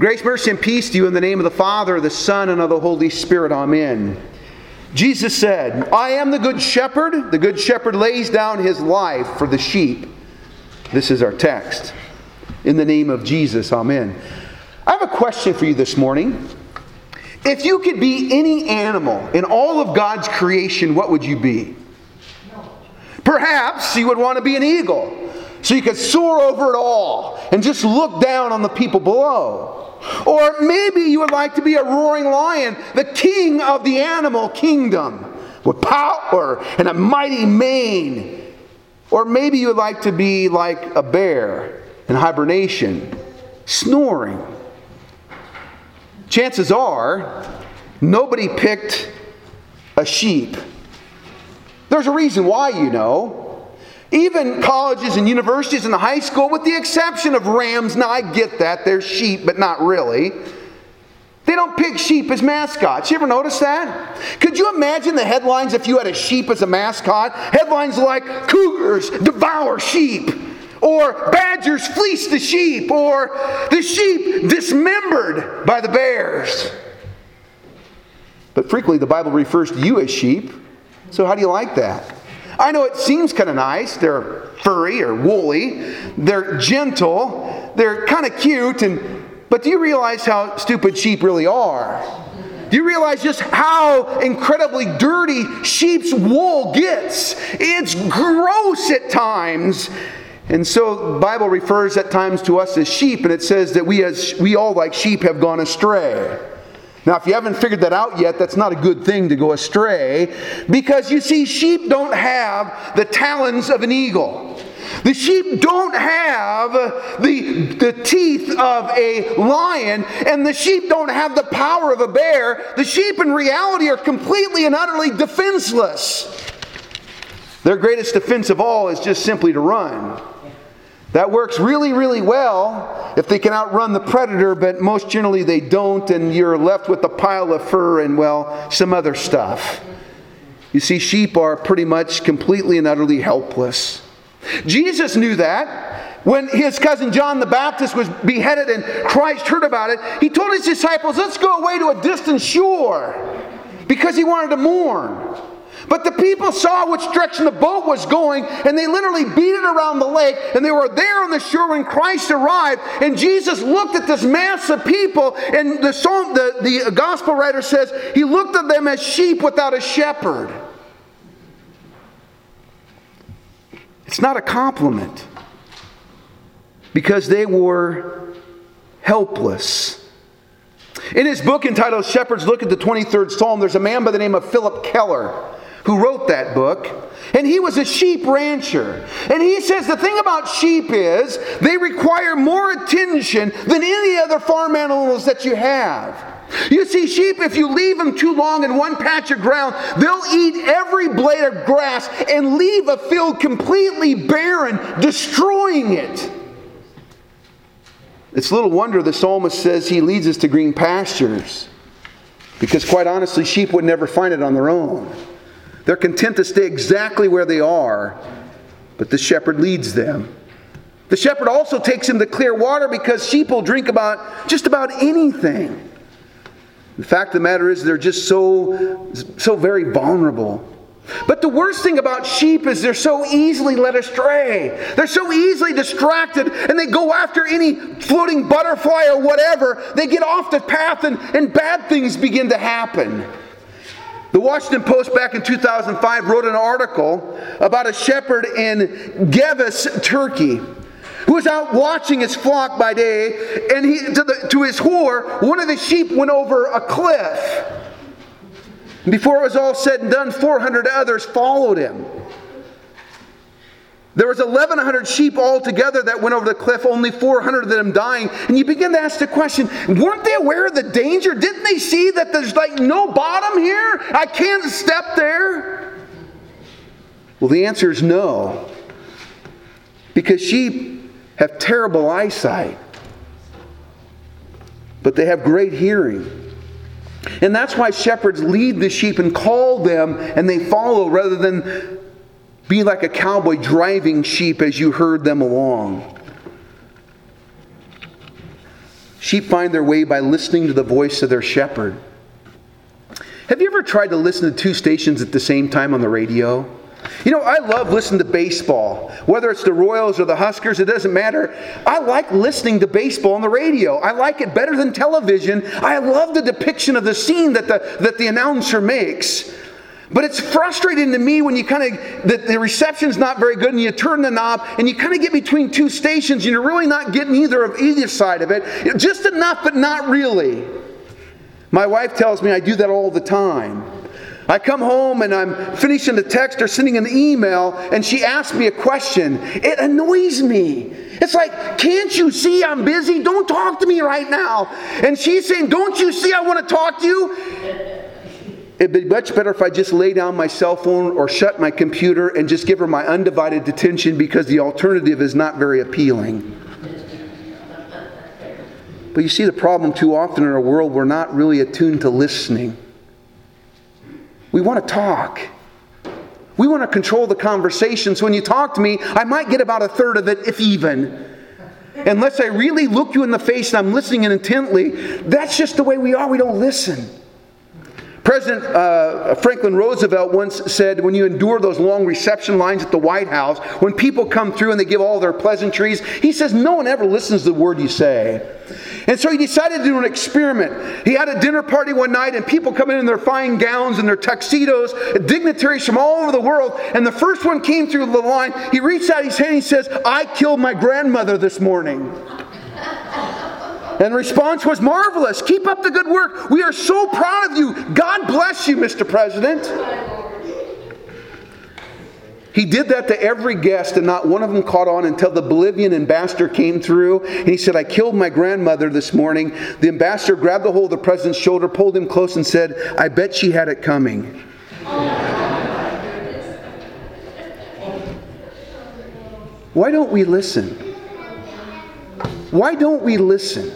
Grace, mercy, and peace to you in the name of the Father, the Son, and of the Holy Spirit. Amen. Jesus said, I am the good shepherd. The good shepherd lays down his life for the sheep. This is our text. In the name of Jesus, amen. I have a question for you this morning. If you could be any animal in all of God's creation, what would you be? Perhaps you would want to be an eagle, so you could soar over it all and just look down on the people below. Or maybe you would like to be a roaring lion, the king of the animal kingdom, with power and a mighty mane. Or maybe you would like to be like a bear in hibernation, snoring. Chances are, nobody picked a sheep. There's a reason why, you know. Even colleges and universities and the high school, with the exception of rams, now I get that, they're sheep, but not really. They don't pick sheep as mascots. You ever notice that? Could you imagine the headlines if you had a sheep as a mascot? Headlines like, Cougars devour sheep. Or badgers fleece the sheep. Or the sheep dismembered by the bears. But frequently the Bible refers to you as sheep. So how do you like that? I know it seems kind of nice. They're furry or woolly. They're gentle. They're kind of cute. But do you realize how stupid sheep really are? Do you realize just how incredibly dirty sheep's wool gets? It's gross at times. And so the Bible refers at times to us as sheep, and it says that we all like sheep have gone astray. Now, if you haven't figured that out yet, that's not a good thing to go astray, because you see, sheep don't have the talons of an eagle. The sheep don't have the teeth of a lion, and the sheep don't have the power of a bear. The sheep in reality are completely and utterly defenseless. Their greatest defense of all is just simply to run. That works really, really well if they can outrun the predator, but most generally they don't, and you're left with a pile of fur and, well, some other stuff. You see, sheep are pretty much completely and utterly helpless. Jesus knew that. When his cousin John the Baptist was beheaded and Christ heard about it, he told his disciples, let's go away to a distant shore, because he wanted to mourn. But the people saw which direction the boat was going, and they literally beat it around the lake, and they were there on the shore when Christ arrived. And Jesus looked at this mass of people, and the gospel writer says he looked at them as sheep without a shepherd. It's not a compliment, because they were helpless. In his book entitled Shepherds Look at the 23rd Psalm, there's a man by the name of Philip Keller who wrote that book. And he was a sheep rancher. And he says the thing about sheep is they require more attention than any other farm animals that you have. You see, sheep, if you leave them too long in one patch of ground, they'll eat every blade of grass and leave a field completely barren, destroying it. It's little wonder the psalmist says he leads us to green pastures. Because quite honestly, sheep would never find it on their own. They're content to stay exactly where they are, but the shepherd leads them. The shepherd also takes them to clear water, because sheep will drink just about anything. The fact of the matter is they're just so very vulnerable. But the worst thing about sheep is they're so easily led astray. They're so easily distracted, and they go after any floating butterfly or whatever. They get off the path, and bad things begin to happen. The Washington Post back in 2005 wrote an article about a shepherd in Gevis, Turkey, who was out watching his flock by day, and to his horror, one of the sheep went over a cliff. And before it was all said and done, 400 others followed him. There was 1,100 sheep altogether that went over the cliff, only 400 of them dying. And you begin to ask the question, weren't they aware of the danger? Didn't they see that there's no bottom here? I can't step there? Well, the answer is no. Because sheep have terrible eyesight, but they have great hearing. And that's why shepherds lead the sheep and call them, and they follow, rather than be like a cowboy driving sheep as you herd them along. Sheep find their way by listening to the voice of their shepherd. Have you ever tried to listen to two stations at the same time on the radio? You know, I love listening to baseball. Whether it's the Royals or the Huskers, it doesn't matter. I like listening to baseball on the radio. I like it better than television. I love the depiction of the scene that the announcer makes. But it's frustrating to me when you the reception's not very good and you turn the knob and you kind of get between two stations and you're really not getting either side of it. Just enough, but not really. My wife tells me I do that all the time. I come home and I'm finishing a text or sending an email and she asks me a question. It annoys me. It's like, can't you see I'm busy? Don't talk to me right now. And she's saying, don't you see I want to talk to you? It'd be much better if I just lay down my cell phone or shut my computer and just give her my undivided attention, because the alternative is not very appealing. But you see the problem too often in our world, we're not really attuned to listening. We want to talk. We want to control the conversation. So when you talk to me, I might get about a third of it, if even. Unless I really look you in the face and I'm listening intently, that's just the way we are. We don't listen. President Franklin Roosevelt once said, when you endure those long reception lines at the White House, when people come through and they give all their pleasantries, he says, no one ever listens to the word you say. And so he decided to do an experiment. He had a dinner party one night and people come in their fine gowns and their tuxedos, dignitaries from all over the world, and the first one came through the line. He reached out his hand and he says, I killed my grandmother this morning. And the response was marvelous. Keep up the good work. We are so proud of you. God bless you, Mr. President. He did that to every guest, and not one of them caught on until the Bolivian ambassador came through. And he said, I killed my grandmother this morning. The ambassador grabbed a hold of the president's shoulder, pulled him close, and said, I bet she had it coming. Why don't we listen? Why don't we listen?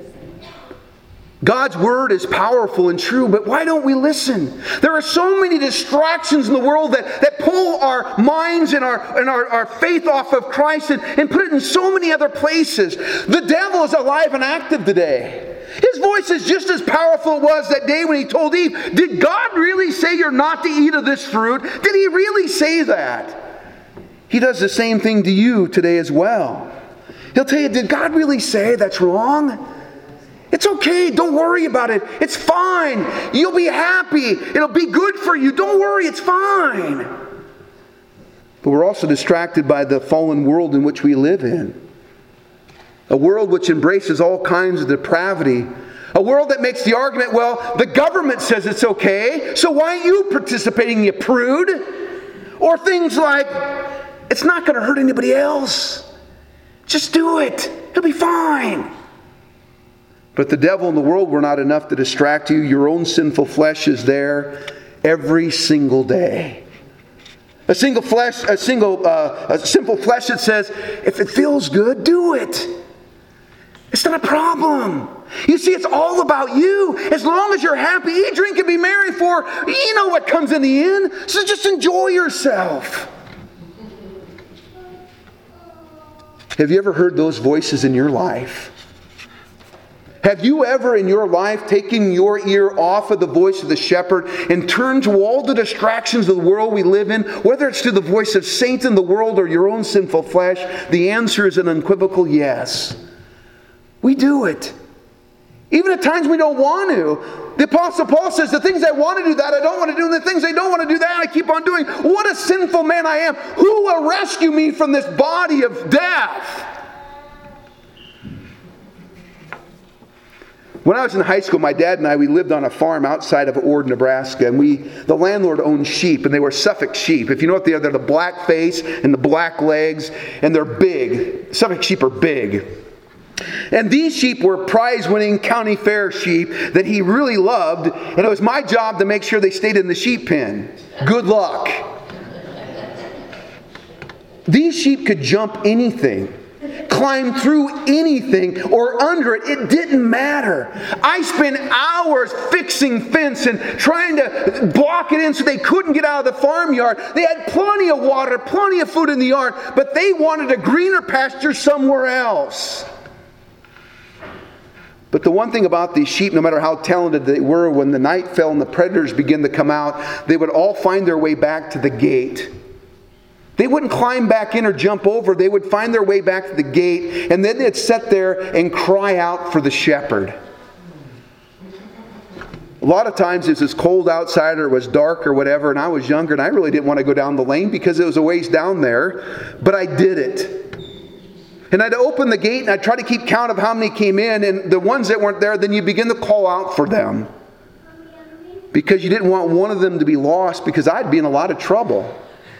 God's word is powerful and true, but why don't we listen? There are so many distractions in the world that pull our minds and our faith off of Christ and put it in so many other places. The devil is alive and active today. His voice is just as powerful as it was that day when he told Eve, did God really say you're not to eat of this fruit? Did he really say that? He does the same thing to you today as well. He'll tell you, did God really say that's wrong? It's okay. Don't worry about it. It's fine. You'll be happy. It'll be good for you. Don't worry. It's fine. But we're also distracted by the fallen world in which we live in. A world which embraces all kinds of depravity. A world that makes the argument, well, the government says it's okay, so why aren't you participating, you prude? Or things like, it's not going to hurt anybody else. Just do it. It'll be fine. But the devil and the world were not enough to distract you. Your own sinful flesh is there every single day. A simple flesh that says, if it feels good, do it. It's not a problem. You see, it's all about you. As long as you're happy, eat, drink, and be merry, for you know what comes in the end. So just enjoy yourself. Have you ever heard those voices in your life? Have you ever in your life taken your ear off of the voice of the shepherd and turned to all the distractions of the world we live in, whether it's to the voice of Satan, the world, or your own sinful flesh? The answer is an unequivocal yes. We do it. Even at times we don't want to. The Apostle Paul says, the things I want to do, that I don't want to do, and the things I don't want to do, that I keep on doing. What a sinful man I am. Who will rescue me from this body of death? When I was in high school, my dad and we lived on a farm outside of Ord, Nebraska, and the landlord owned sheep, and they were Suffolk sheep. If you know what they are, they're the black face and the black legs, and they're big. Suffolk sheep are big. And these sheep were prize-winning county fair sheep that he really loved, and it was my job to make sure they stayed in the sheep pen. Good luck. These sheep could jump anything, climb through anything or under it. It didn't matter. I spent hours fixing fence and trying to block it in so they couldn't get out of the farmyard. They had plenty of water, plenty of food in the yard, but they wanted a greener pasture somewhere else. But the one thing about these sheep, no matter how talented they were, when the night fell and the predators began to come out, they would all find their way back to the gate. They wouldn't climb back in or jump over. They would find their way back to the gate, and then they'd sit there and cry out for the shepherd. A lot of times it was cold outside or it was dark or whatever, and I was younger and I really didn't want to go down the lane because it was a ways down there, but I did it. And I'd open the gate and I'd try to keep count of how many came in, and the ones that weren't there, then you begin to call out for them. Because you didn't want one of them to be lost, because I'd be in a lot of trouble.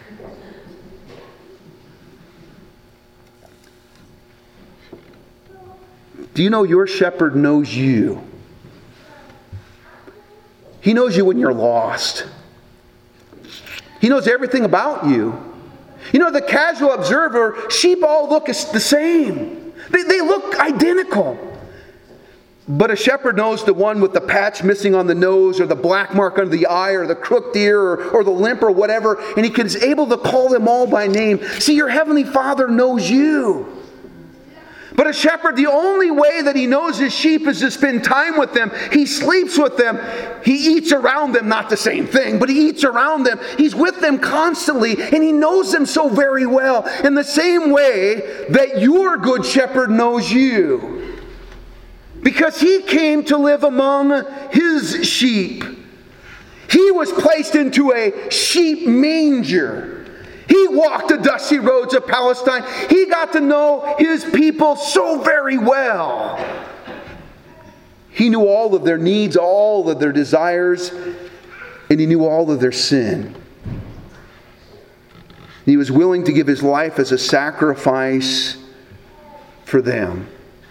Do you know your shepherd knows you? He knows you when you're lost. He knows everything about you. You know, the casual observer, sheep all look the same. They look identical. But a shepherd knows the one with the patch missing on the nose, or the black mark under the eye, or the crooked ear, or the limp, or whatever, and he is able to call them all by name. See, your Heavenly Father knows you. But a shepherd, the only way that he knows his sheep is to spend time with them. He sleeps with them. He eats around them, not the same thing, but he eats around them. He's with them constantly, and he knows them so very well. In the same way that your good shepherd knows you. Because he came to live among his sheep. He was placed into a sheep manger. He walked the dusty roads of Palestine. He got to know his people so very well. He knew all of their needs, all of their desires, and he knew all of their sin. He was willing to give his life as a sacrifice for them.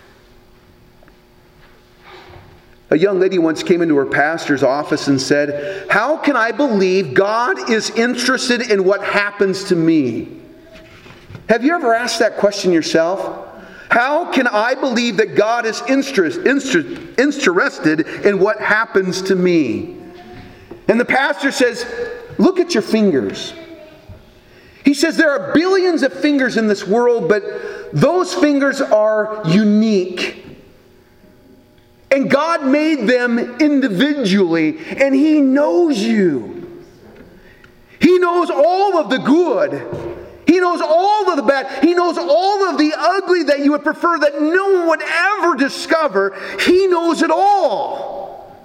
A young lady once came into her pastor's office and said, "How can I believe God is interested in what happens to me?" Have you ever asked that question yourself? How can I believe that God is interested in what happens to me? And the pastor says, look at your fingers. He says there are billions of fingers in this world, but those fingers are unique. And God made them individually, and He knows you. He knows all of the good. He knows all of the bad. He knows all of the ugly that you would prefer that no one would ever discover. He knows it all.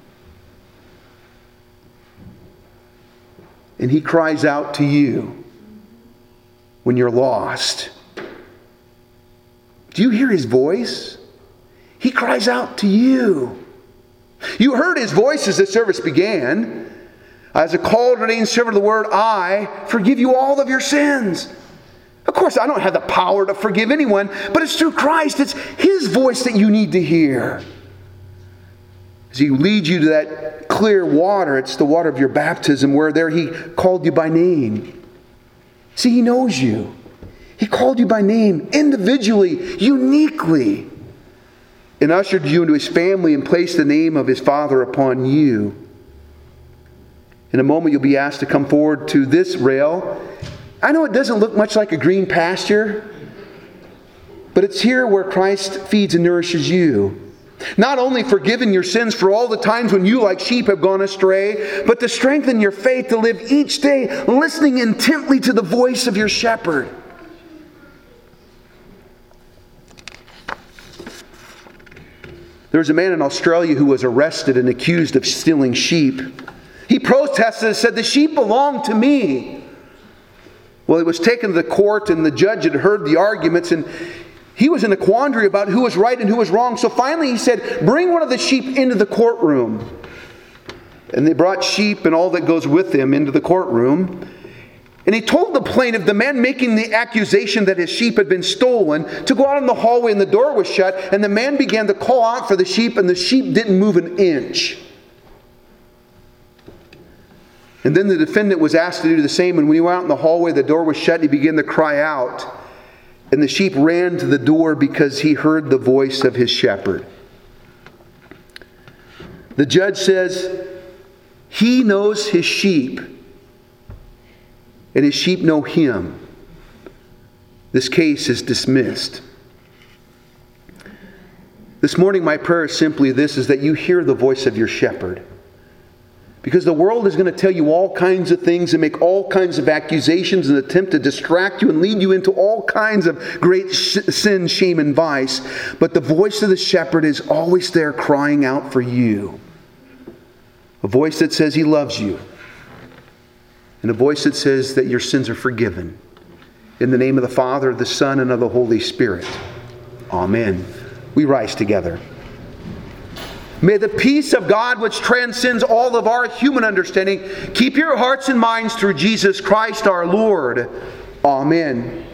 And He cries out to you when you're lost. Do you hear His voice? He cries out to you. You heard His voice as the service began. As a called and ordained servant of the Word, I forgive you all of your sins. Of course, I don't have the power to forgive anyone, but it's through Christ. It's His voice that you need to hear. As He leads you to that clear water, it's the water of your baptism, where there He called you by name. See, He knows you. He called you by name, individually, uniquely, and ushered you into His family and placed the name of His Father upon you. In a moment, you'll be asked to come forward to this rail. I know it doesn't look much like a green pasture, but it's here where Christ feeds and nourishes you. Not only forgiving your sins for all the times when you, like sheep, have gone astray, but to strengthen your faith to live each day listening intently to the voice of your shepherd. There was a man in Australia who was arrested and accused of stealing sheep. He protested and said, "The sheep belong to me." Well, he was taken to the court, and the judge had heard the arguments, and he was in a quandary about who was right and who was wrong. So finally he said, "Bring one of the sheep into the courtroom." And they brought sheep and all that goes with them into the courtroom. And he told the plaintiff, the man making the accusation that his sheep had been stolen, to go out in the hallway, and the door was shut, and the man began to call out for the sheep, and the sheep didn't move an inch. And then the defendant was asked to do the same, and when he went out in the hallway, the door was shut, and he began to cry out. And the sheep ran to the door because he heard the voice of his shepherd. The judge says, he knows his sheep, and his sheep know him. This case is dismissed. This morning, my prayer is simply this, is that you hear the voice of your shepherd. Because the world is going to tell you all kinds of things and make all kinds of accusations and attempt to distract you and lead you into all kinds of great sin, shame, and vice. But the voice of the shepherd is always there crying out for you. A voice that says he loves you. And a voice that says that your sins are forgiven. In the name of the Father, the Son, and of the Holy Spirit. Amen. We rise together. May the peace of God, which transcends all of our human understanding, keep your hearts and minds through Jesus Christ our Lord. Amen.